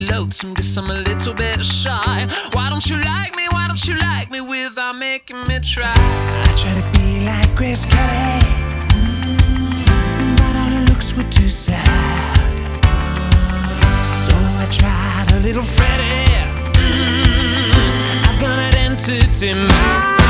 loathsome, guess I'm a little bit shy. Why don't you like me? Why don't you like me without making me try? I try to be like Grace Kelly, but all her looks were too sad. So I tried a little Freddie. I've got an entity mind.